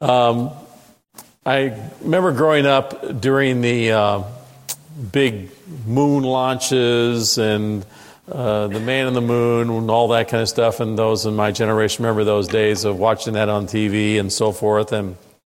I remember growing up during the big moon launches and the man on the moon and all that kind of stuff, and those in my generation remember those days of watching that on TV and so forth. And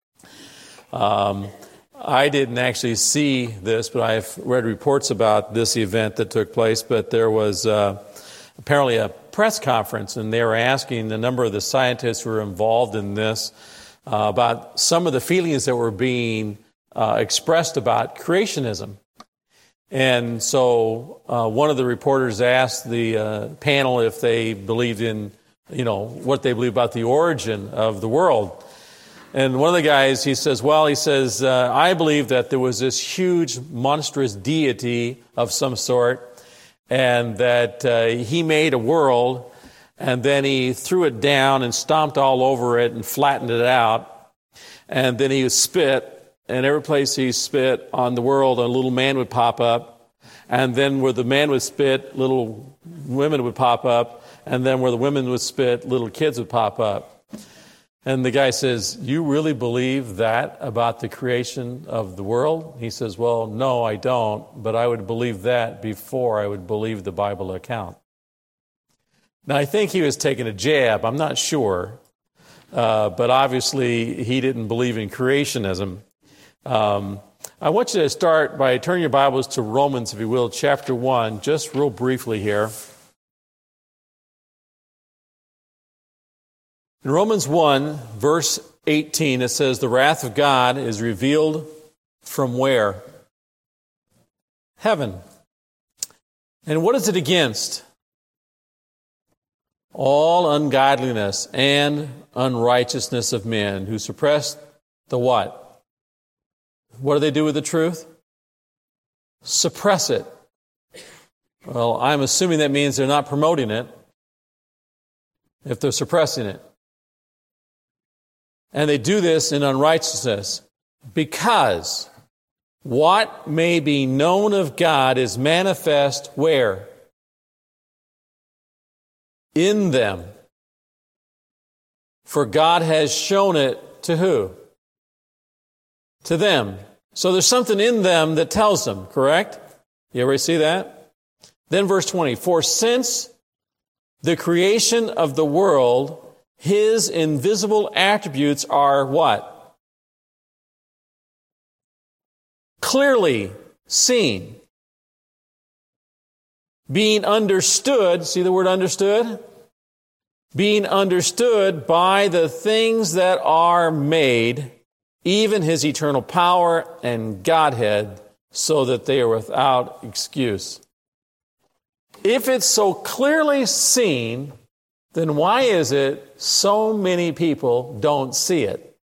I didn't actually see this, but I've read reports about this event that took place. But there was apparently a press conference, and they were asking a number of the scientists who were involved in this about some of the feelings that were being expressed about creationism. And so one of the reporters asked the panel if they believed in, what they believe about the origin of the world. And one of the guys, he says, I believe that there was this huge, monstrous deity of some sort, and that he made a world, and then he threw it down and stomped all over it and flattened it out. And then he would spit, and every place he spit on the world, a little man would pop up. And then where the man would spit, little women would pop up. And then where the women would spit, little kids would pop up. And the guy says, "You really believe that about the creation of the world?" He says, "Well, no, I don't, but I would believe that before I would believe the Bible account." Now, I think he was taking a jab. I'm not sure. But obviously, he didn't believe in creationism. I want you to start by turning your Bibles to Romans, if you will, chapter 1, just real briefly here. In Romans 1, verse 18, it says, "The wrath of God is revealed from where? Heaven. And what is it against? All ungodliness and unrighteousness of men who suppress the what? What do they do with the truth? Suppress it." Well, I'm assuming that means they're not promoting it if they're suppressing it. And they do this in unrighteousness because what may be known of God is manifest where? In them. For God has shown it to who? To them. So there's something in them that tells them, correct? You ever see that? Then verse 20, "For since the creation of the world, His invisible attributes are" what? Clearly seen. Being understood, see the word understood? Being understood by the things that are made, even His eternal power and Godhead, so that they are without excuse. If it's so clearly seen, then why is it so many people don't see it?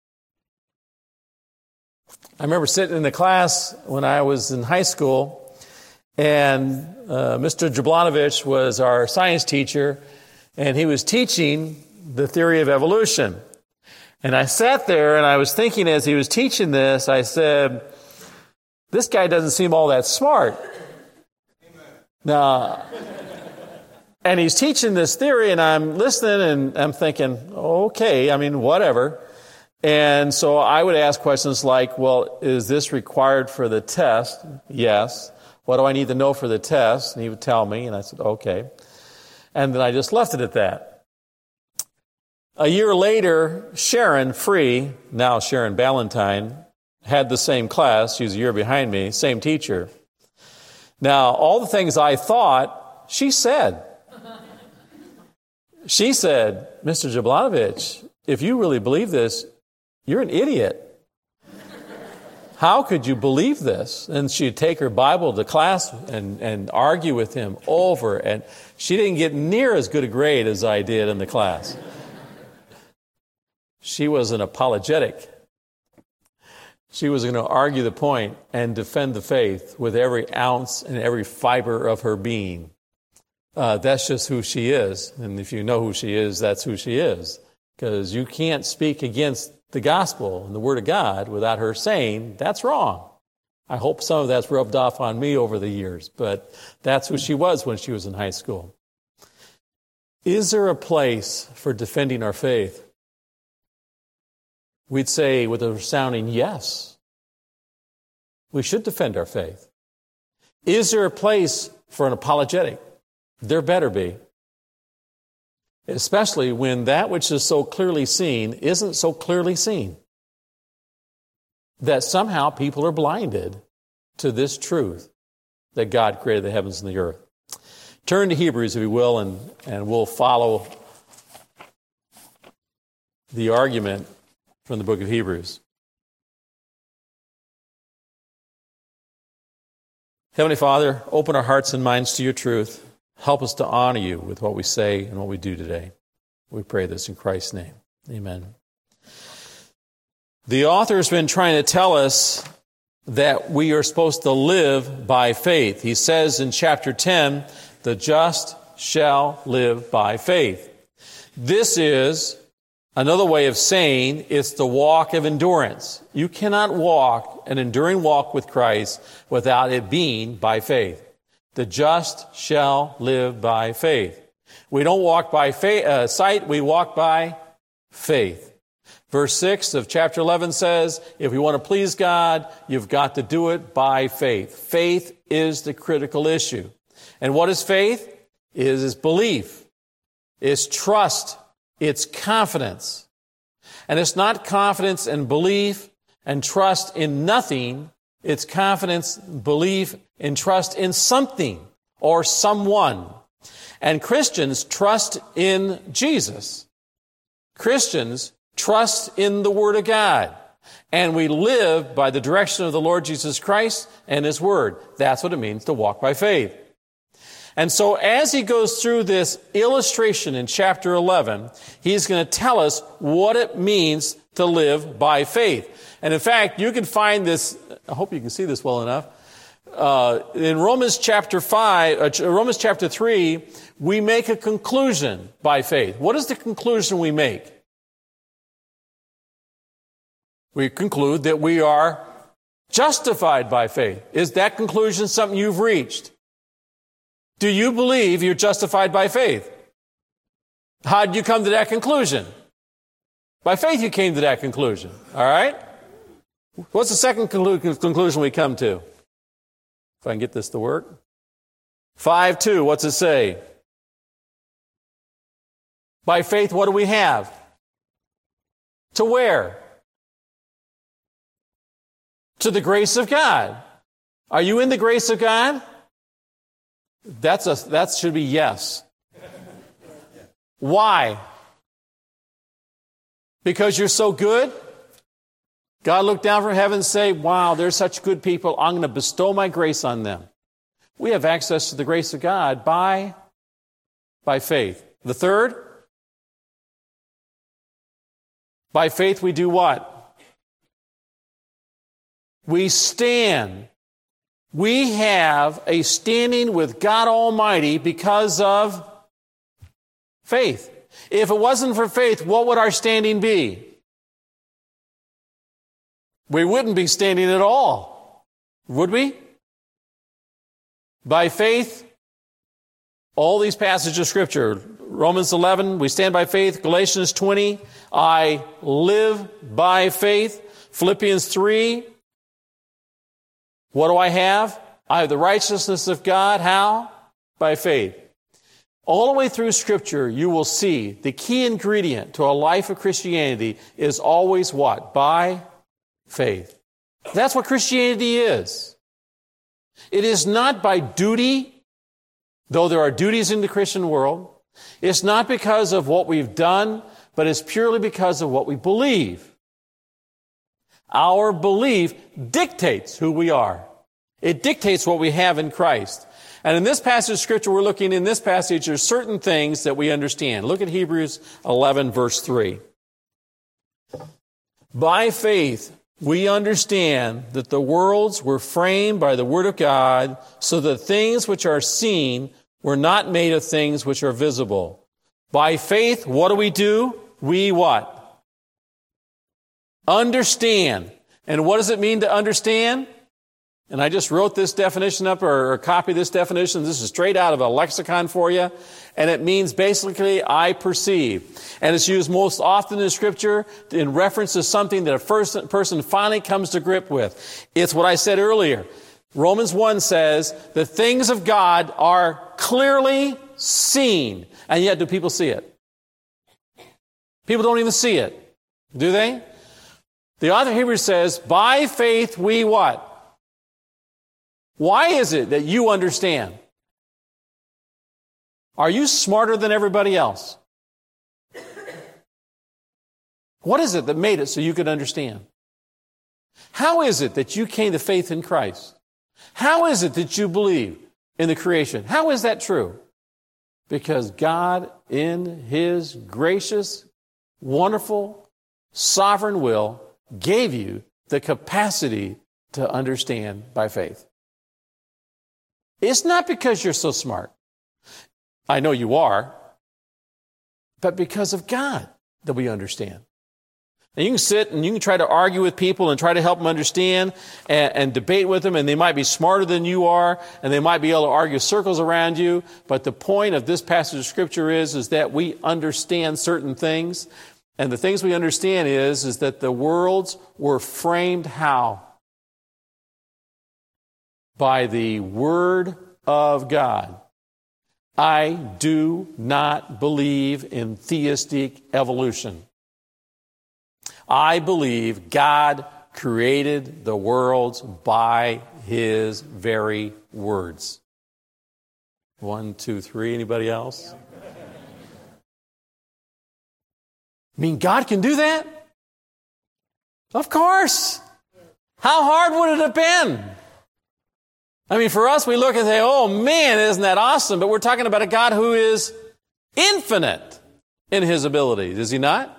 I remember sitting in the class when I was in high school, and Mr. Jablanovich was our science teacher, and he was teaching the theory of evolution. And I sat there and I was thinking as he was teaching this, I said, this guy doesn't seem all that smart. Now, and he's teaching this theory and I'm listening and I'm thinking, okay, whatever. And so I would ask questions like, well, is this required for the test? Yes. What do I need to know for the test? And he would tell me, and I said, okay. And then I just left it at that. A year later, Sharon Free, now Sharon Ballantyne, had the same class. She was a year behind me, same teacher. Now, all the things I thought, she said. She said, Mr. Jablanovich, if you really believe this, you're an idiot. How could you believe this? And she'd take her Bible to class and argue with him over, and she didn't get near as good a grade as I did in the class. She was an apologetic. She was going to argue the point and defend the faith with every ounce and every fiber of her being. That's just who she is. And if you know who she is, that's who she is. Because you can't speak against the gospel and the word of God without her saying, that's wrong. I hope some of that's rubbed off on me over the years, but that's who she was when she was in high school. Is there a place for defending our faith? we'd say with a resounding yes. We should defend our faith. Is there a place for an apologetic? There better be. Especially when that which is so clearly seen isn't so clearly seen. That somehow people are blinded to this truth that God created the heavens and the earth. Turn to Hebrews, if you will, and we'll follow the argument from the book of Hebrews. Heavenly Father, open our hearts and minds to your truth. Help us to honor you with what we say and what we do today. We pray this in Christ's name. Amen. The author has been trying to tell us that we are supposed to live by faith. He says in chapter 10, the just shall live by faith. This is another way of saying it's the walk of endurance. You cannot walk an enduring walk with Christ without it being by faith. The just shall live by faith. We don't walk by sight, we walk by faith. Verse 6 of chapter 11 says, if you want to please God, you've got to do it by faith. Faith is the critical issue. And what is faith? It is belief. It's trust. It's confidence. And it's not confidence and belief and trust in nothing. It's confidence, belief, and trust in something or someone. And Christians trust in Jesus. Christians trust in the Word of God. And we live by the direction of the Lord Jesus Christ and His Word. That's what it means to walk by faith. And so as he goes through this illustration in chapter 11, he's going to tell us what it means to live by faith. And in fact, you can find this, I hope you can see this well enough, in Romans chapter 3, we make a conclusion by faith. What is the conclusion we make? We conclude that we are justified by faith. Is that conclusion something you've reached? Do you believe you're justified by faith? How did you come to that conclusion? By faith you came to that conclusion. All right? What's the second conclusion we come to? If I can get this to work. 5:2, what's it say? By faith, what do we have? To where? To the grace of God. Are you in the grace of God? That should be yes. Why? Because you're so good? God looked down from heaven and say, wow, they're such good people. I'm going to bestow my grace on them. We have access to the grace of God by faith. The third? By faith we do what? We stand. We have a standing with God Almighty because of faith. If it wasn't for faith, what would our standing be? We wouldn't be standing at all, would we? By faith, all these passages of Scripture, Romans 11, we stand by faith. Galatians 20, I live by faith. Philippians 3, what do I have? I have the righteousness of God. How? By faith. All the way through Scripture, you will see the key ingredient to a life of Christianity is always what? By faith. That's what Christianity is. It is not by duty, though there are duties in the Christian world. It's not because of what we've done, but it's purely because of what we believe. Our belief dictates who we are. It dictates what we have in Christ. And in this passage of Scripture we're looking in this passage, there's certain things that we understand. Look at Hebrews 11, verse 3. By faith, we understand that the worlds were framed by the Word of God, so that things which are seen were not made of things which are visible. By faith, what do? We what? Understand. And what does it mean to understand? And I just wrote this definition up or copied this definition. This is straight out of a lexicon for you. And it means basically, I perceive. And it's used most often in Scripture in reference to something that a person finally comes to grip with. It's what I said earlier. Romans 1 says, the things of God are clearly seen. And yet, do people see it? People don't even see it. Do they? The author of Hebrews says, by faith we what? Why is it that you understand? Are you smarter than everybody else? What is it that made it so you could understand? How is it that you came to faith in Christ? How is it that you believe in the creation? How is that true? Because God, in His gracious, wonderful, sovereign will, gave you the capacity to understand by faith. It's not because you're so smart. I know you are. But because of God that we understand. And you can sit and you can try to argue with people and try to help them understand and debate with them, and they might be smarter than you are, and they might be able to argue circles around you. But the point of this passage of Scripture is that we understand certain things. And the things we understand is that the worlds were framed how? By the Word of God. I do not believe in theistic evolution. I believe God created the worlds by His very words. 1, 2, 3. Anybody else? I mean, God can do that? Of course. How hard would it have been? I mean, for us, we look and say, oh man, isn't that awesome? But we're talking about a God who is infinite in His abilities, is He not?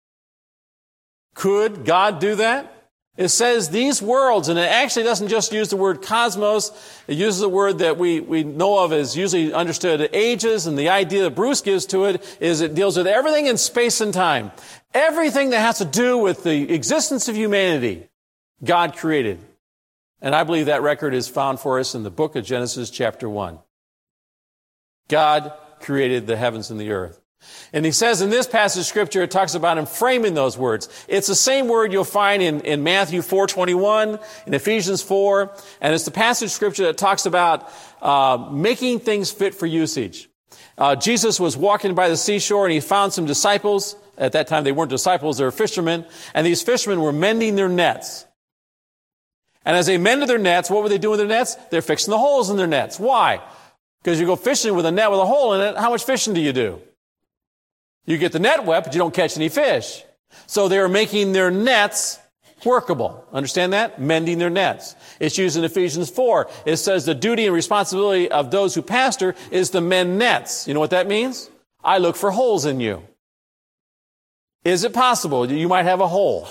Could God do that? It says these worlds, and it actually doesn't just use the word cosmos. It uses a word that we know of as usually understood as ages, and the idea that Bruce gives to it is it deals with everything in space and time. Everything that has to do with the existence of humanity, God created. And I believe that record is found for us in the book of Genesis chapter 1. God created the heavens and the earth. And he says in this passage of Scripture, it talks about Him framing those words. It's the same word you'll find in Matthew 4:21, in Ephesians 4, and it's the passage of Scripture that talks about making things fit for usage. Jesus was walking by the seashore and He found some disciples. At that time, they weren't disciples, they were fishermen. And these fishermen were mending their nets. And as they mended their nets, what were they doing with their nets? They're fixing the holes in their nets. Why? Because you go fishing with a net with a hole in it, how much fishing do you do? You get the net wet, but you don't catch any fish. So they were making their nets workable. Understand that? Mending their nets. It's used in Ephesians 4. It says the duty and responsibility of those who pastor is to mend nets. You know what that means? I look for holes in you. Is it possible you might have a hole?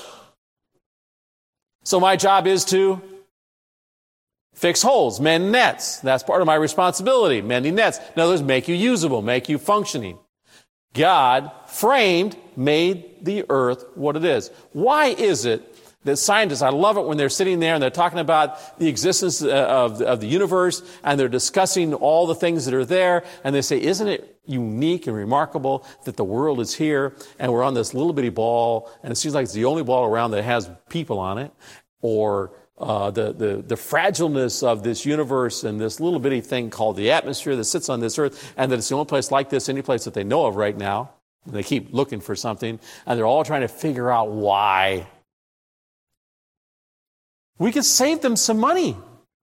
So my job is to fix holes, mend nets. That's part of my responsibility, mending nets. In other words, make you usable, make you functioning. God made the earth what it is. Why is it that scientists, I love it when they're sitting there and they're talking about the existence of the universe and they're discussing all the things that are there and they say, isn't it unique and remarkable that the world is here and we're on this little bitty ball and it seems like it's the only ball around that has people on it, or the fragileness of this universe and this little bitty thing called the atmosphere that sits on this earth, and that it's the only place like this, any place that they know of right now. And they keep looking for something, and they're all trying to figure out why. We could save them some money.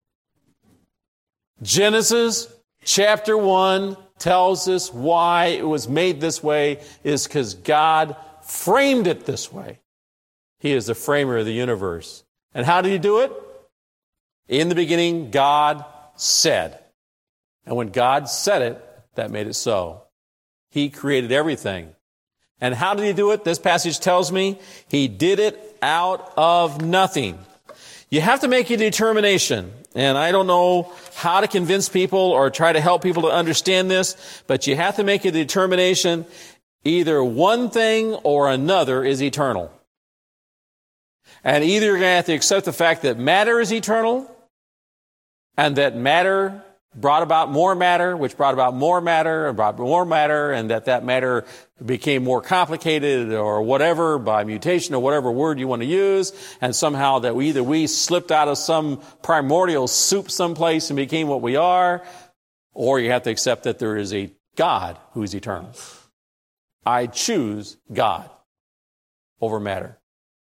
Genesis chapter 1 tells us why it was made this way is because God framed it this way. He is the framer of the universe. And how did He do it? In the beginning, God said. And when God said it, that made it so. He created everything. And how did He do it? This passage tells me He did it out of nothing. You have to make a determination. And I don't know how to convince people or try to help people to understand this, but you have to make a determination. Either one thing or another is eternal. And either you're going to have to accept the fact that matter is eternal, and that matter brought about more matter, which brought about more matter, and brought more matter, and that matter became more complicated or whatever by mutation or whatever word you want to use, and somehow that we slipped out of some primordial soup someplace and became what we are, or you have to accept that there is a God who is eternal. I choose God over matter.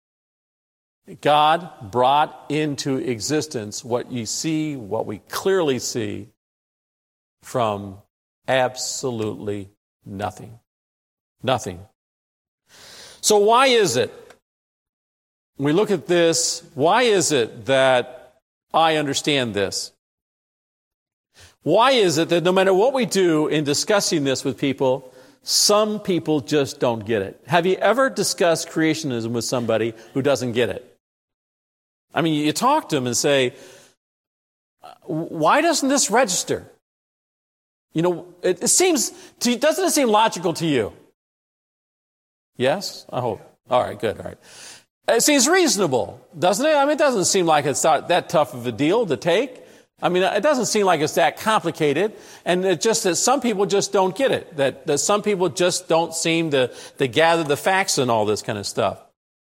God brought into existence what you see, what we clearly see, from absolutely nothing. Nothing. So why is it, when we look at this, why is it that I understand this? Why is it that no matter what we do in discussing this with people, some people just don't get it? Have you ever discussed creationism with somebody who doesn't get it? I mean, you talk to them and say, why doesn't this register? You know, it seems, doesn't it seem logical to you? Yes? I hope. All right, good, all right. It seems reasonable, doesn't it? I mean, it doesn't seem like it's not that tough of a deal to take. I mean, it doesn't seem like it's that complicated, and it's just that some people just don't get it, that some people just don't seem to gather the facts and all this kind of stuff.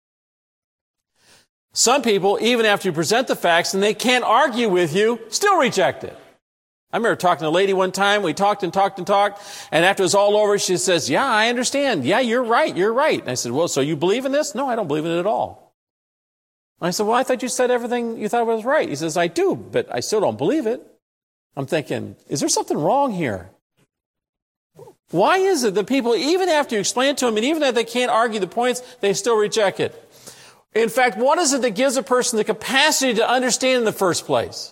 Some people, even after you present the facts and they can't argue with you, still reject it. I remember talking to a lady one time, we talked, and after it was all over, she says, yeah, I understand. Yeah, you're right. And I said, well, so you believe in this? No, I don't believe in it at all. I said, well, I thought you said everything you thought was right. He says, I do, but I still don't believe it. I'm thinking, is there something wrong here? Why is it that people, even after you explain it to them, and even if they can't argue the points, they still reject it? In fact, what is it that gives a person the capacity to understand in the first place?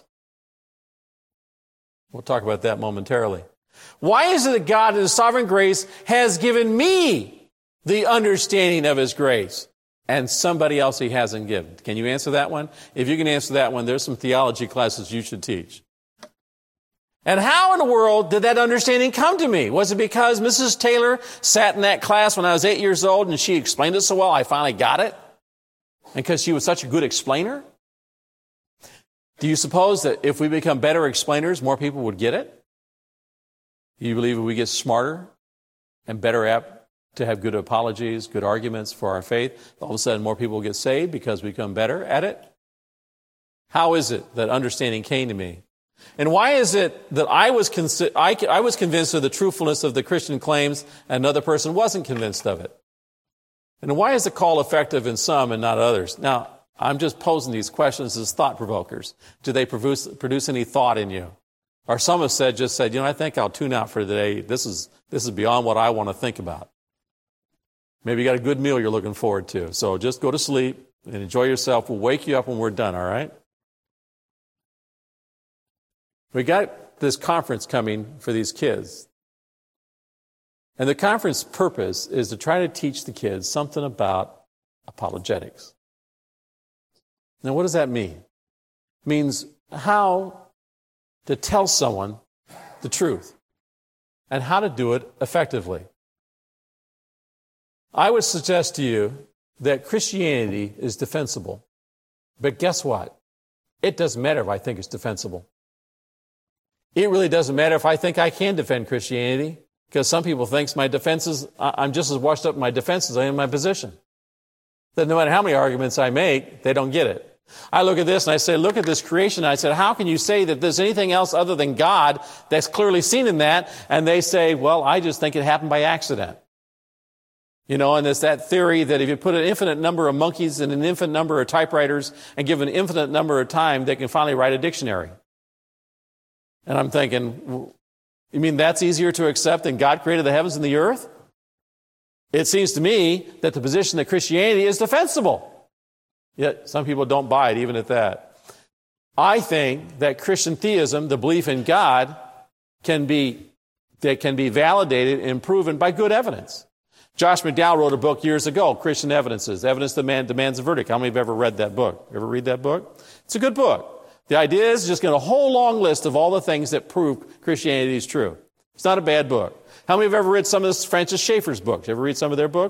We'll talk about that momentarily. Why is it that God in His sovereign grace has given me the understanding of His grace and somebody else He hasn't given? Can you answer that one? If you can answer that one, there's some theology classes you should teach. And how in the world did that understanding come to me? Was it because Mrs. Taylor sat in that class when I was 8 years old and she explained it so well I finally got it? And because she was such a good explainer? Do you suppose that if we become better explainers, more people would get it? Do you believe if we get smarter and better apt to have good apologies, good arguments for our faith, all of a sudden more people will get saved because we become better at it? How is it that understanding came to me? And why is it that I was convinced of the truthfulness of the Christian claims and another person wasn't convinced of it? And why is the call effective in some and not others? Now, I'm just posing these questions as thought provokers. Do they produce any thought in you? Or some have just said, I think I'll tune out for today. This is beyond what I want to think about. Maybe you got a good meal you're looking forward to. So just go to sleep and enjoy yourself. We'll wake you up when we're done, all right? We got this conference coming for these kids. And the conference purpose is to try to teach the kids something about apologetics. Now, what does that mean? It means how to tell someone the truth and how to do it effectively. I would suggest to you that Christianity is defensible. But guess what? It doesn't matter if I think it's defensible. It really doesn't matter if I think I can defend Christianity, because some people think I'm just as washed up in my defense as I am in my position. That no matter how many arguments I make, they don't get it. I look at this and I say, look at this creation. And I said, how can you say that there's anything else other than God that's clearly seen in that? And they say, well, I just think it happened by accident. And there's that theory that if you put an infinite number of monkeys and an infinite number of typewriters and give an infinite number of time, they can finally write a dictionary. And I'm thinking, you mean that's easier to accept than God created the heavens and the earth? It seems to me that the position that Christianity is defensible. Yet some people don't buy it even at that. I think that Christian theism, the belief in God, can be validated and proven by good evidence. Josh McDowell wrote a book years ago, Christian Evidences, Evidence Demands a Verdict. How many have ever read that book? Ever read that book? It's a good book. The idea is just get a whole long list of all the things that prove Christianity is true. It's not a bad book. How many have ever read some of Francis Schaeffer's books? You ever read some of their books?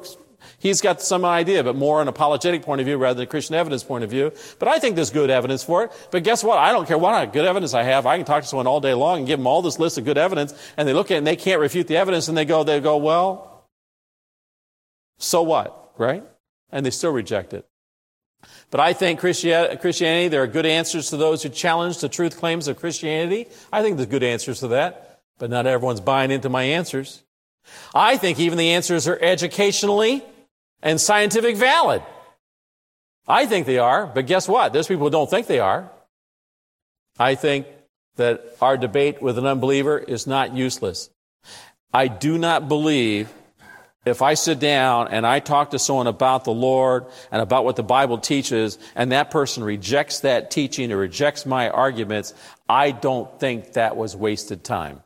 He's got some idea, but more an apologetic point of view rather than a Christian evidence point of view. But I think there's good evidence for it. But guess what? I don't care what good evidence I have. I can talk to someone all day long and give them all this list of good evidence, and they look at it and they can't refute the evidence, and they go, well, so what, right? And they still reject it. But I think Christianity, there are good answers to those who challenge the truth claims of Christianity. I think there's good answers to that, but not everyone's buying into my answers. I think even the answers are educationally and scientific valid. I think they are, but guess what? There's people who don't think they are. I think that our debate with an unbeliever is not useless. I do not believe if I sit down and I talk to someone about the Lord and about what the Bible teaches, and that person rejects that teaching or rejects my arguments, I don't think that was wasted time.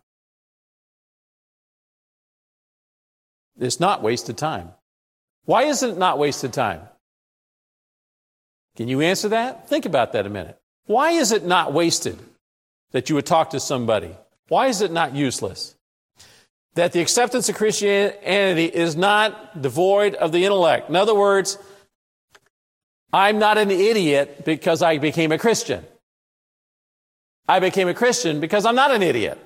It's not wasted time. Why is it not wasted time? Can you answer that? Think about that a minute. Why is it not wasted that you would talk to somebody? Why is it not useless? That the acceptance of Christianity is not devoid of the intellect. In other words, I'm not an idiot because I became a Christian. I became a Christian because I'm not an idiot.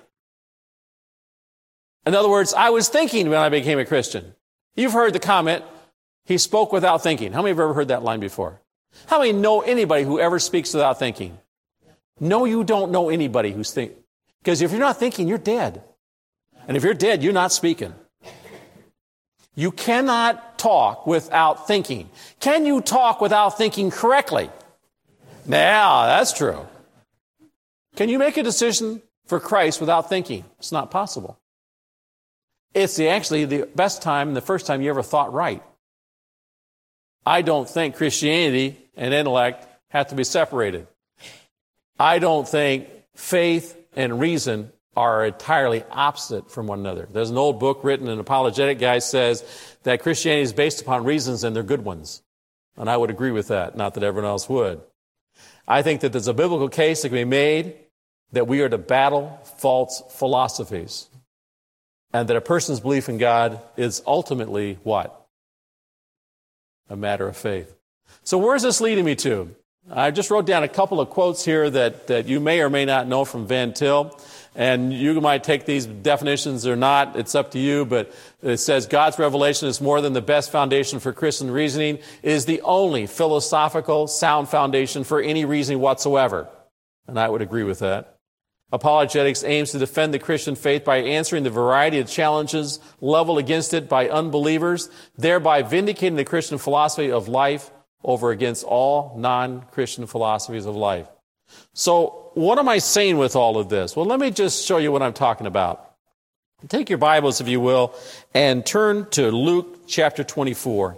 In other words, I was thinking when I became a Christian. You've heard the comment, he spoke without thinking. How many have ever heard that line before? How many know anybody who ever speaks without thinking? No, you don't know anybody who's thinking. Because if you're not thinking, you're dead. And if you're dead, you're not speaking. You cannot talk without thinking. Can you talk without thinking correctly? Now, that's true. Can you make a decision for Christ without thinking? It's not possible. It's actually the best time and the first time you ever thought right. I don't think Christianity and intellect have to be separated. I don't think faith and reason are entirely opposite from one another. There's an old book written, an apologetic guy says that Christianity is based upon reasons and they're good ones. And I would agree with that, not that everyone else would. I think that there's a biblical case that can be made that we are to battle false philosophies and that a person's belief in God is ultimately what? A matter of faith. So where's this leading me to? I just wrote down a couple of quotes here that you may or may not know from Van Til. And you might take these definitions or not. It's up to you. But it says God's revelation is more than the best foundation for Christian reasoning. It is the only philosophical sound foundation for any reasoning whatsoever. And I would agree with that. Apologetics aims to defend the Christian faith by answering the variety of challenges leveled against it by unbelievers, thereby vindicating the Christian philosophy of life over against all non-Christian philosophies of life. So what am I saying with all of this? Well, let me just show you what I'm talking about. Take your Bibles, if you will, and turn to Luke chapter 24.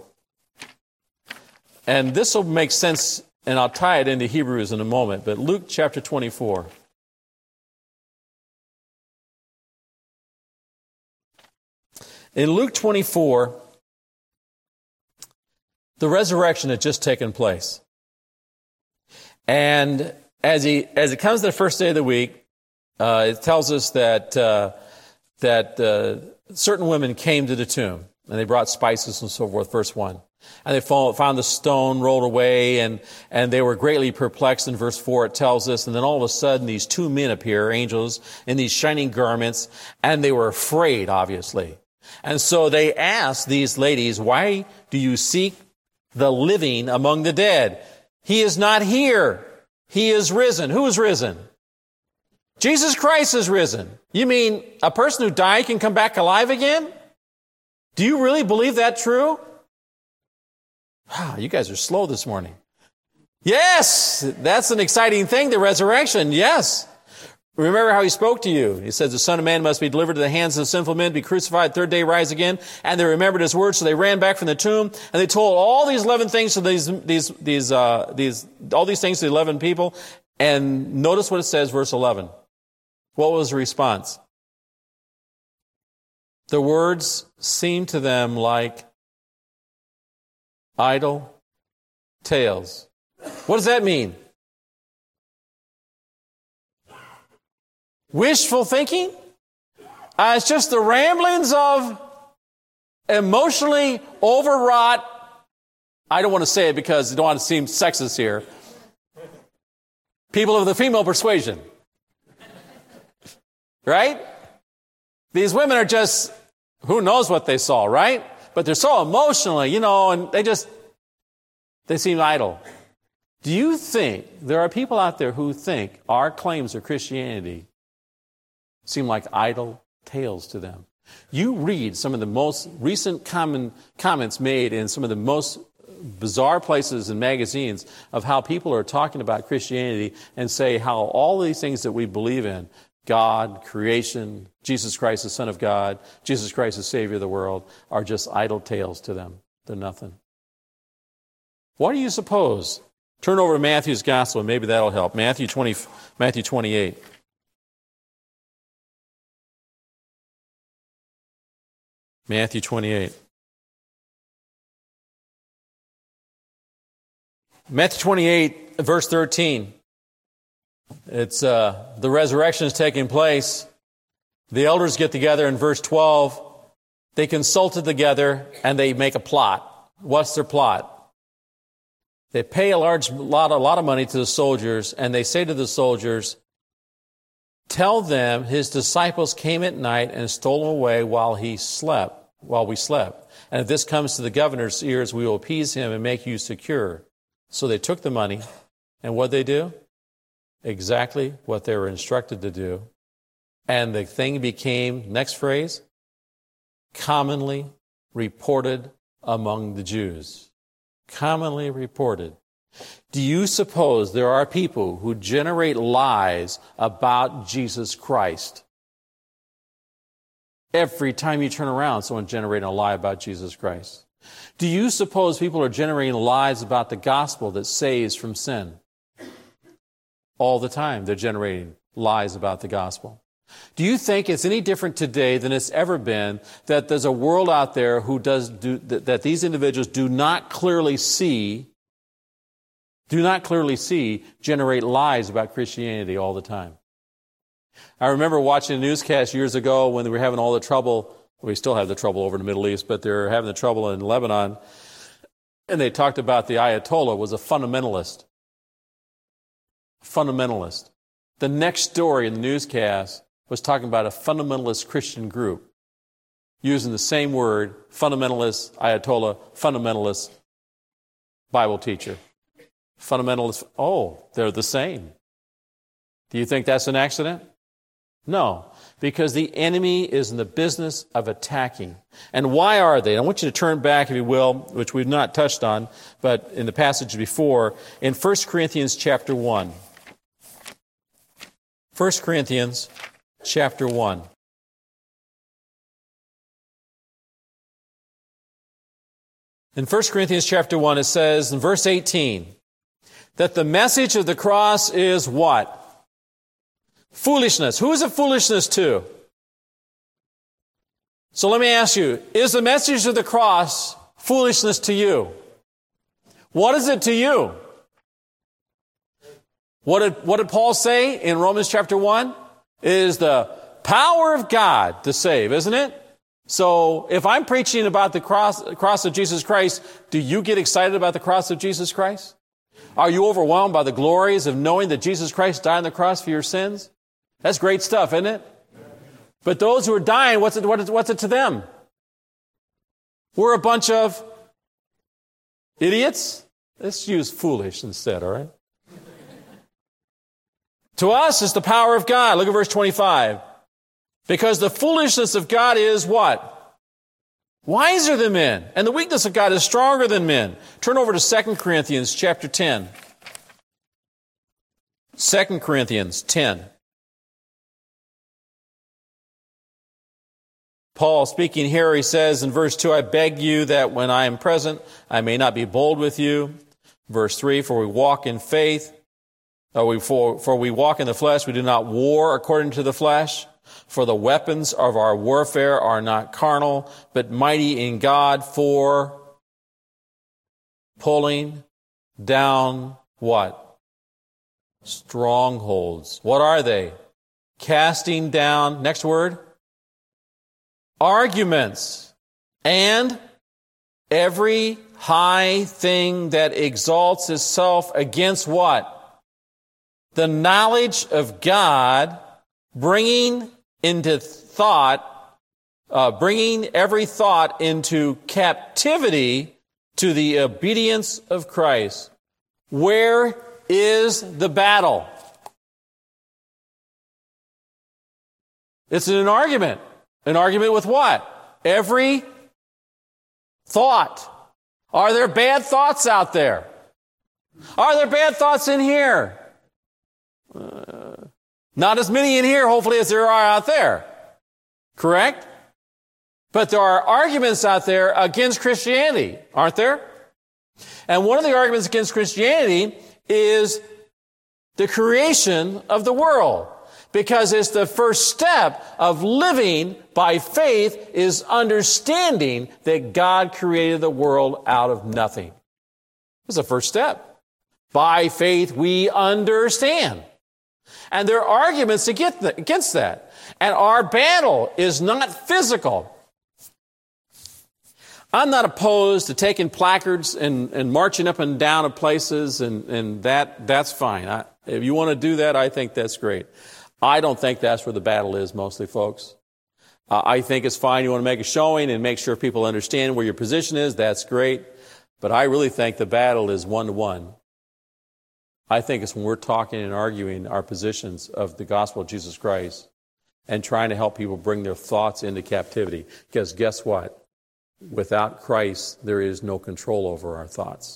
And this will make sense, and I'll tie it into Hebrews in a moment, but Luke chapter 24. In Luke 24, the resurrection had just taken place. And as it comes to the first day of the week, it tells us that certain women came to the tomb, and they brought spices and so forth, verse 1. And they found the stone rolled away, and they were greatly perplexed. In verse 4, it tells us, and then all of a sudden, these two men appear, angels, in these shining garments, and they were afraid, obviously. And so they asked these ladies, why do you seek the living among the dead? He is not here. He is risen. Who is risen? Jesus Christ is risen. You mean a person who died can come back alive again? Do you really believe that true? Wow, you guys are slow this morning. Yes, that's an exciting thing, the resurrection, yes. Remember how he spoke to you. He says, the Son of Man must be delivered to the hands of sinful men, be crucified, third day rise again. And they remembered his words, so they ran back from the tomb, and they told all these 11 things to all these things to the 11 people. And notice what it says, verse 11. What was the response? The words seemed to them like idle tales. What does that mean? Wishful thinking? It's just the ramblings of emotionally overwrought, I don't want to say it because I don't want to seem sexist here, people of the female persuasion. Right? These women are just, who knows what they saw, right? But they're so emotionally, and they seem idle. Do you think there are people out there who think our claims of Christianity seem like idle tales to them? You read some of the most recent comments made in some of the most bizarre places and magazines of how people are talking about Christianity and say how all these things that we believe in, God, creation, Jesus Christ, the Son of God, Jesus Christ, the Savior of the world, are just idle tales to them. They're nothing. What do you suppose? Turn over to Matthew's Gospel, and maybe that'll help. Matthew 28. Matthew 28. Matthew 28, verse 13. It's the resurrection is taking place. The elders get together in verse 12. They consulted together and they make a plot. What's their plot? They pay a lot of money to the soldiers, and they say to the soldiers, tell them his disciples came at night and stole him away while we slept. And if this comes to the governor's ears, we will appease him and make you secure. So they took the money, and what did they do? Exactly what they were instructed to do. And the thing became, next phrase, commonly reported among the Jews. Commonly reported. Do you suppose there are people who generate lies about Jesus Christ? Every time you turn around, someone's generating a lie about Jesus Christ. Do you suppose people are generating lies about the gospel that saves from sin? All the time they're generating lies about the gospel. Do you think it's any different today than it's ever been that there's a world out there who that these individuals do not clearly see generate lies about Christianity all the time? I remember watching a newscast years ago when they were having all the trouble. We still have the trouble over in the Middle East, but they're having the trouble in Lebanon. And they talked about the Ayatollah was a fundamentalist. Fundamentalist. The next story in the newscast was talking about a fundamentalist Christian group using the same word, fundamentalist, Ayatollah, fundamentalist, Bible teacher. Fundamentalist, they're the same. Do you think that's an accident? No, because the enemy is in the business of attacking. And why are they? I want you to turn back, if you will, which we've not touched on, but in the passage before, in 1 Corinthians chapter 1. 1 Corinthians chapter 1. In 1 Corinthians chapter 1, it says in verse 18 that the message of the cross is what? Foolishness. Who is it foolishness to? So let me ask you, is the message of the cross foolishness to you? What is it to you? What did Paul say in Romans chapter 1? It is the power of God to save, isn't it? So if I'm preaching about the cross of Jesus Christ, do you get excited about the cross of Jesus Christ? Are you overwhelmed by the glories of knowing that Jesus Christ died on the cross for your sins? That's great stuff, isn't it? But those who are dying, what's it to them? We're a bunch of idiots? Let's use foolish instead, all right? To us, it's the power of God. Look at verse 25. Because the foolishness of God is what? Wiser than men. And the weakness of God is stronger than men. Turn over to 2 Corinthians chapter 10. 2 Corinthians 10. Paul, speaking here, he says in verse 2, I beg you that when I am present, I may not be bold with you. Verse 3, for we walk in faith. For we walk in the flesh, we do not war according to the flesh. For the weapons of our warfare are not carnal, but mighty in God for pulling down what? Strongholds. What are they? Casting down, next word, arguments And every high thing that exalts itself against what? The knowledge of God, bringing every thought into captivity to the obedience of Christ. Where is the battle? It's an argument. An argument with what? Every thought. Are there bad thoughts out there? Are there bad thoughts in here? Not as many in here, hopefully, as there are out there. Correct? But there are arguments out there against Christianity, aren't there? And one of the arguments against Christianity is the creation of the world. Because it's the first step of living by faith is understanding that God created the world out of nothing. It's the first step. By faith we understand. And there are arguments against that. And our battle is not physical. I'm not opposed to taking placards and marching up and down of places, and that's fine. If you want to do that, I think that's great. I don't think that's where the battle is mostly, folks. I think it's fine. You want to make a showing and make sure people understand where your position is. That's great. But I really think the battle is one-to-one. I think it's when we're talking and arguing our positions of the gospel of Jesus Christ and trying to help people bring their thoughts into captivity. Because guess what? Without Christ, there is no control over our thoughts.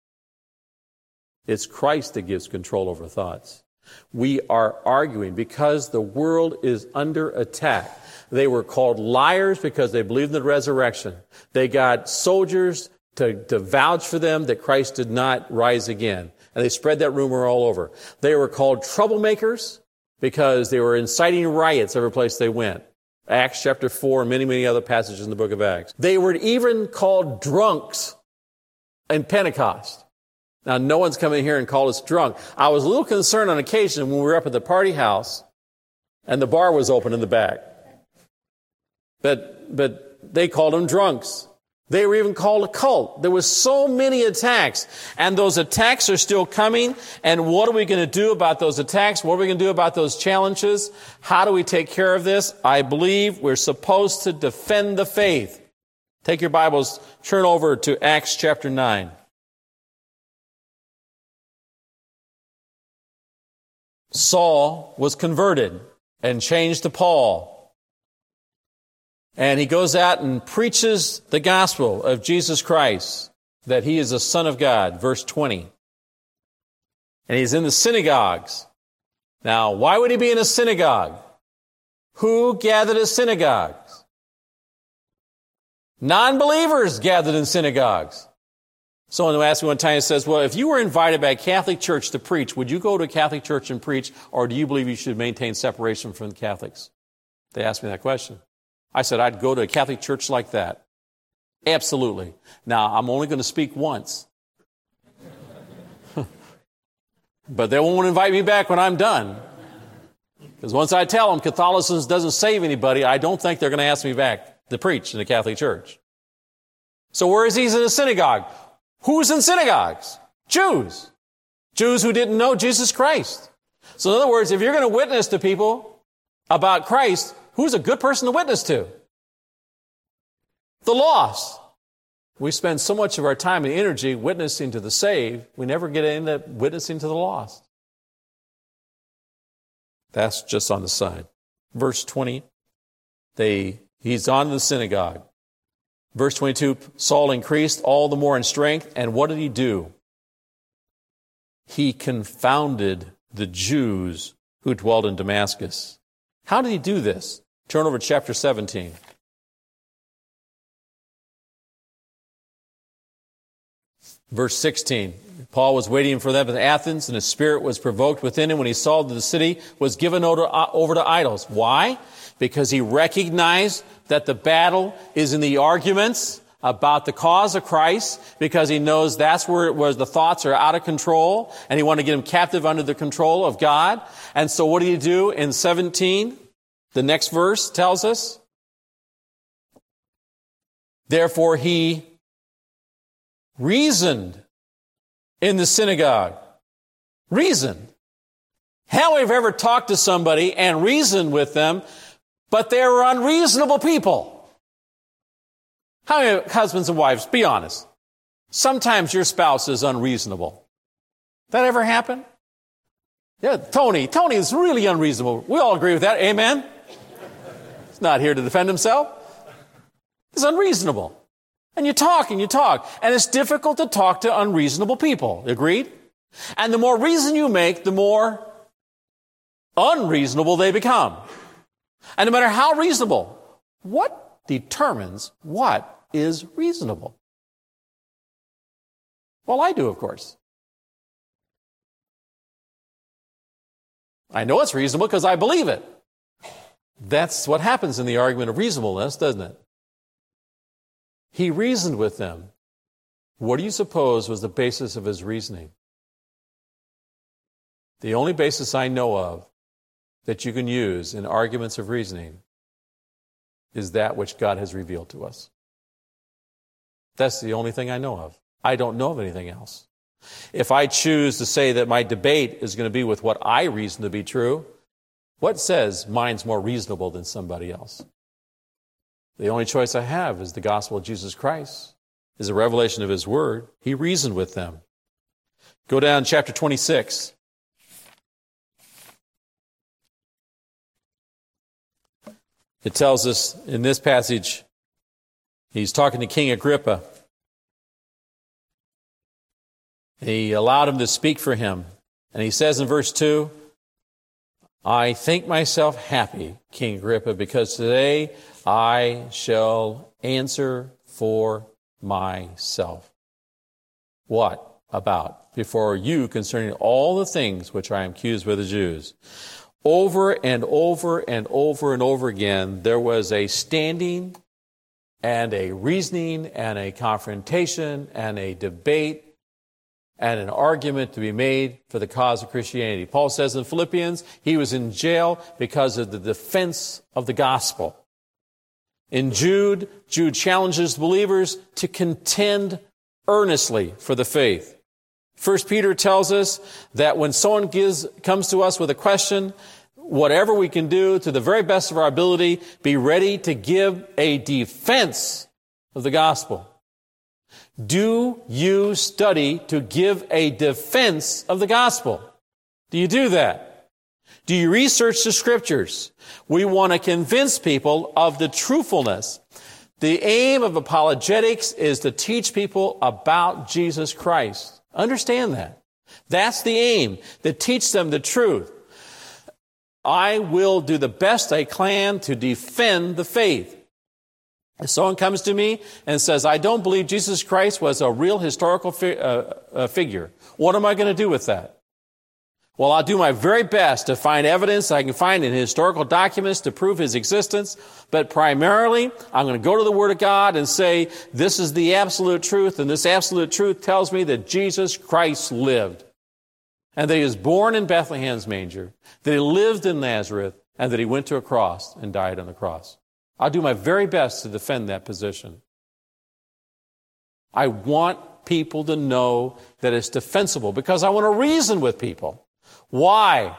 It's Christ that gives control over thoughts. We are arguing because the world is under attack. They were called liars because they believed in the resurrection. They got soldiers to vouch for them that Christ did not rise again. And they spread that rumor all over. They were called troublemakers because they were inciting riots every place they went. Acts chapter 4 and many, many other passages in the book of Acts. They were even called drunks in Pentecost. Now, no one's come in here and called us drunk. I was a little concerned on occasion when we were up at the party house and the bar was open in the back. But they called them drunks. They were even called a cult. There were so many attacks, and those attacks are still coming. And what are we going to do about those attacks? What are we going to do about those challenges? How do we take care of this? I believe we're supposed to defend the faith. Take your Bibles, turn over to Acts chapter 9. Saul was converted and changed to Paul. And he goes out and preaches the gospel of Jesus Christ, that he is the Son of God, verse 20. And he's in the synagogues. Now, why would he be in a synagogue? Who gathered in synagogues? Non-believers gathered in synagogues. Someone asked me one time, he says, well, if you were invited by a Catholic church to preach, would you go to a Catholic church and preach, or do you believe you should maintain separation from the Catholics? They asked me that question. I said, I'd go to a Catholic church like that. Absolutely. Now, I'm only going to speak once. But they won't invite me back when I'm done. Because once I tell them Catholicism doesn't save anybody, I don't think they're going to ask me back to preach in the Catholic church. So where is he? He's in a synagogue. Who's in synagogues? Jews. Jews who didn't know Jesus Christ. So in other words, if you're going to witness to people about Christ, who's a good person to witness to? The lost. We spend so much of our time and energy witnessing to the saved, we never get into witnessing to the lost. That's just on the side. Verse 20, he's on the synagogue. Verse 22, Saul increased all the more in strength, and what did he do? He confounded the Jews who dwelled in Damascus. How did he do this? Turn over to chapter 17. Verse 16. Paul was waiting for them at Athens, and his spirit was provoked within him when he saw that the city was given over to idols. Why? Because he recognized that the battle is in the arguments about the cause of Christ, because he knows that's where it was, the thoughts are out of control, and he wanted to get them captive under the control of God. And so what do you do in 17? The next verse tells us, Therefore he reasoned in the synagogue. Reasoned. How many have ever talked to somebody and reasoned with them, but they were unreasonable people? How many husbands and wives, be honest, sometimes your spouse is unreasonable. That ever happen? Yeah, Tony is really unreasonable. We all agree with that. Amen? He's not here to defend himself. He's unreasonable. And you talk. And it's difficult to talk to unreasonable people. Agreed? And the more reason you make, the more unreasonable they become. And no matter how reasonable, what determines what is reasonable? Well, I do, of course. I know it's reasonable because I believe it. That's what happens in the argument of reasonableness, doesn't it? He reasoned with them. What do you suppose was the basis of his reasoning? The only basis I know of that you can use in arguments of reasoning is that which God has revealed to us. That's the only thing I know of. I don't know of anything else. If I choose to say that my debate is going to be with what I reason to be true, what says mine's more reasonable than somebody else? The only choice I have is the gospel of Jesus Christ, is a revelation of his word. He reasoned with them. Go down chapter 26. It tells us in this passage, he's talking to King Agrippa. He allowed him to speak for him. And he says in verse 2, I think myself happy, King Agrippa, because today I shall answer for myself. What about? Before you concerning all the things which I am accused by the Jews. Over and over and over and over again, there was a standing and a reasoning and a confrontation and a debate and an argument to be made for the cause of Christianity. Paul says in Philippians, he was in jail because of the defense of the gospel. In Jude challenges believers to contend earnestly for the faith. 1 Peter tells us that when someone comes to us with a question, whatever we can do to the very best of our ability, be ready to give a defense of the gospel. Do you study to give a defense of the gospel? Do you do that? Do you research the scriptures? We want to convince people of the truthfulness. The aim of apologetics is to teach people about Jesus Christ. Understand that. That's the aim, to teach them the truth. I will do the best I can to defend the faith. If someone comes to me and says, I don't believe Jesus Christ was a real historical figure, what am I going to do with that? Well, I'll do my very best to find evidence I can find in historical documents to prove his existence, but primarily, I'm going to go to the Word of God and say, this is the absolute truth, and this absolute truth tells me that Jesus Christ lived, and that he was born in Bethlehem's manger, that he lived in Nazareth, and that he went to a cross and died on the cross. I'll do my very best to defend that position. I want people to know that it's defensible because I want to reason with people. Why?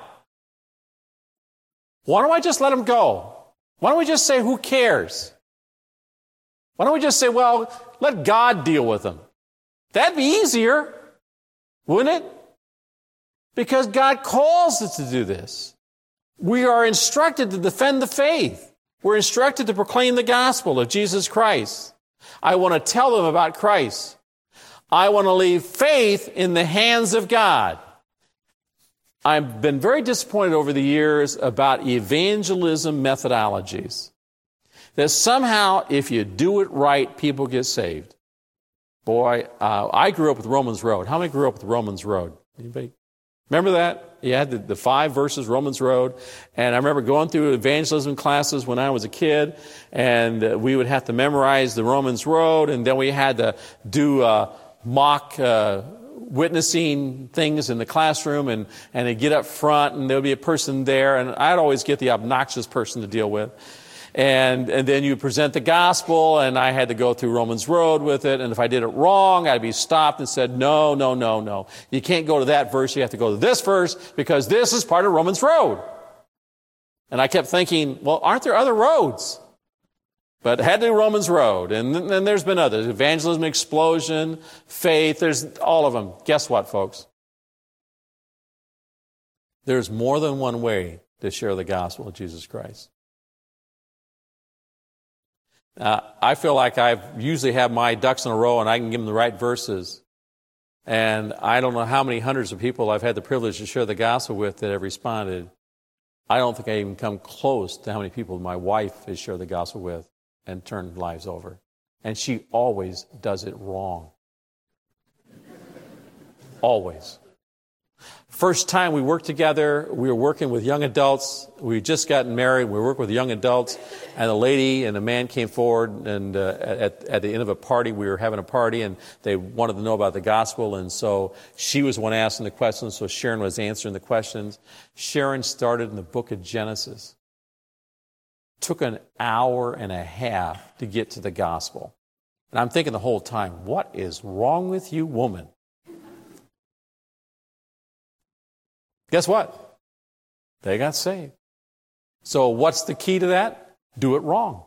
Why don't I just let them go? Why don't we just say, who cares? Why don't we just say, well, let God deal with them? That'd be easier, wouldn't it? Because God calls us to do this. We are instructed to defend the faith. We're instructed to proclaim the gospel of Jesus Christ. I want to tell them about Christ. I want to leave faith in the hands of God. I've been very disappointed over the years about evangelism methodologies. That somehow, if you do it right, people get saved. Boy, I grew up with Romans Road. How many grew up with Romans Road? Anybody? Remember that? You had the 5 verses, Romans Road. And I remember going through evangelism classes when I was a kid, and we would have to memorize the Romans Road, and then we had to do mock witnessing things in the classroom, and they'd get up front, and there would be a person there, and I'd always get the obnoxious person to deal with. And then you present the gospel, and I had to go through Romans Road with it. And if I did it wrong, I'd be stopped and said, no. You can't go to that verse. You have to go to this verse because this is part of Romans Road. And I kept thinking, well, aren't there other roads? But had to do Romans Road. And then there's been others. Evangelism, Explosion, Faith. There's all of them. Guess what, folks? There's more than one way to share the gospel of Jesus Christ. I feel like I usually have my ducks in a row and I can give them the right verses. And I don't know how many hundreds of people I've had the privilege to share the gospel with that have responded. I don't think I even come close to how many people my wife has shared the gospel with and turned lives over. And she always does it wrong. Always. First time we worked together, we were working with young adults. We had just gotten married. We worked with young adults. And a lady and a man came forward, and at the end of a party, we were having a party, and they wanted to know about the gospel. And so she was the one asking the questions, so Sharon was answering the questions. Sharon started in the book of Genesis. Took an hour and a half to get to the gospel. And I'm thinking the whole time, what is wrong with you, woman? Guess what? They got saved. So what's the key to that? Do it wrong.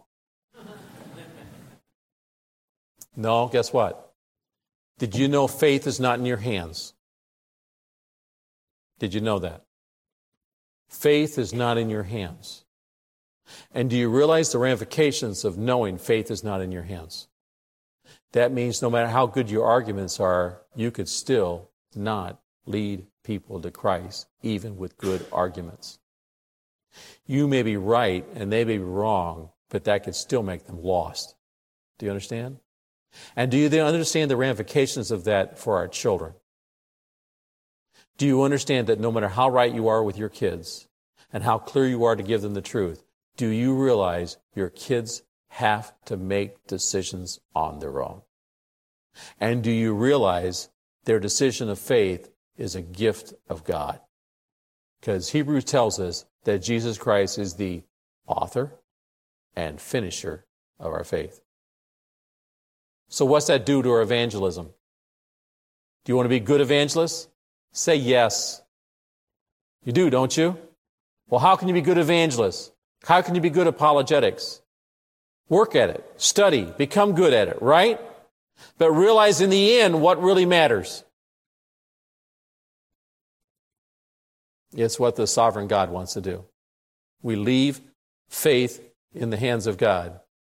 No, guess what? Did you know faith is not in your hands? Did you know that? Faith is not in your hands. And do you realize the ramifications of knowing faith is not in your hands? That means no matter how good your arguments are, you could still not lead people to Christ, even with good arguments. You may be right and they may be wrong, but that could still make them lost. Do you understand? And do you understand the ramifications of that for our children? Do you understand that no matter how right you are with your kids and how clear you are to give them the truth, do you realize your kids have to make decisions on their own? And do you realize their decision of faith is a gift of God? Because Hebrews tells us that Jesus Christ is the author and finisher of our faith. So what's that do to our evangelism? Do you want to be good evangelists? Say yes. You do, don't you? Well, how can you be good evangelists? How can you be good apologetics? Work at it. Study. Become good at it, right? But realize in the end what really matters. It's what the sovereign God wants to do. We leave faith in the hands of God.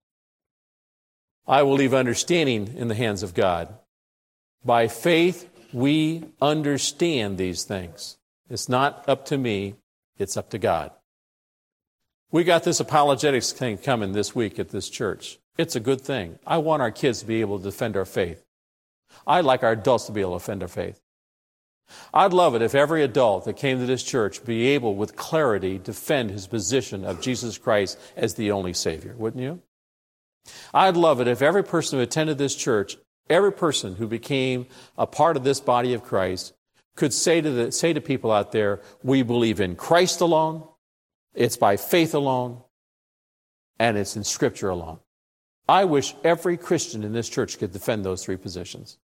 I will leave understanding in the hands of God. By faith, we understand these things. It's not up to me, it's up to God. We got this apologetics thing coming this week at this church. It's a good thing. I want our kids to be able to defend our faith. I'd like our adults to be able to defend our faith. I'd love it if every adult that came to this church be able with clarity defend his position of Jesus Christ as the only Savior, wouldn't you? I'd love it if every person who attended this church, every person who became a part of this body of Christ, could say to people out there, we believe in Christ alone, it's by faith alone, and it's in Scripture alone. I wish every Christian in this church could defend those three positions.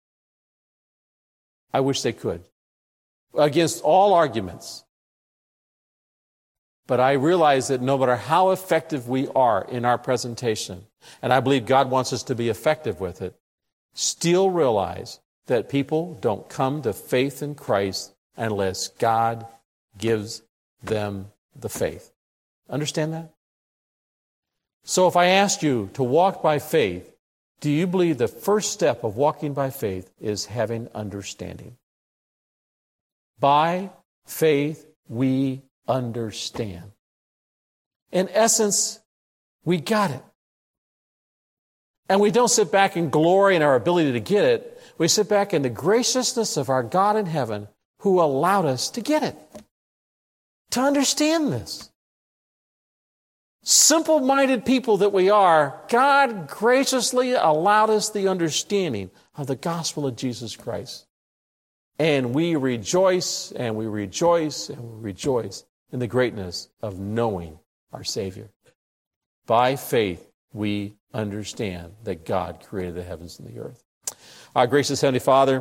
I wish they could. Against all arguments. But I realize that no matter how effective we are in our presentation, and I believe God wants us to be effective with it, still realize that people don't come to faith in Christ unless God gives them the faith. Understand that? So if I asked you to walk by faith, do you believe the first step of walking by faith is having understanding? By faith, we understand. In essence, we got it. And we don't sit back and glory in our ability to get it. We sit back in the graciousness of our God in heaven who allowed us to get it, to understand this. Simple-minded people that we are, God graciously allowed us the understanding of the gospel of Jesus Christ. And we rejoice, and we rejoice, and we rejoice in the greatness of knowing our Savior. By faith, we understand that God created the heavens and the earth. Our gracious Heavenly Father,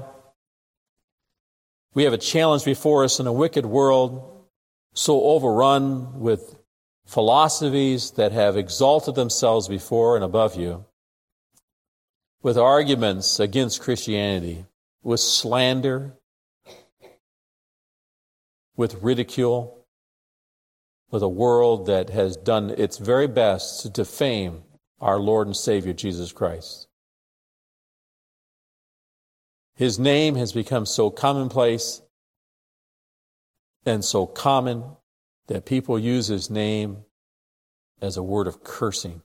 we have a challenge before us in a wicked world so overrun with philosophies that have exalted themselves before and above you, with arguments against Christianity, with slander, with ridicule, with a world that has done its very best to defame our Lord and Savior Jesus Christ. His name has become so commonplace and so common that people use his name as a word of cursing.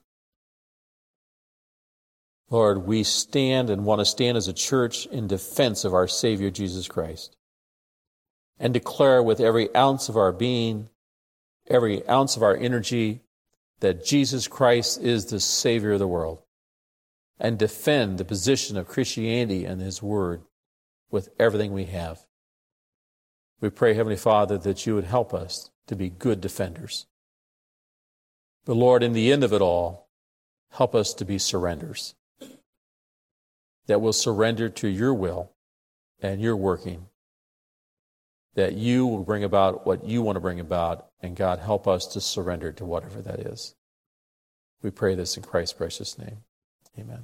Lord, we stand and want to stand as a church in defense of our Savior Jesus Christ and declare with every ounce of our being, every ounce of our energy, that Jesus Christ is the Savior of the world, and defend the position of Christianity and his word with everything we have. We pray, Heavenly Father, that you would help us to be good defenders. But Lord, in the end of it all, help us to be surrenders, that will surrender to your will and your working, that you will bring about what you want to bring about, and God, help us to surrender to whatever that is. We pray this in Christ's precious name. Amen.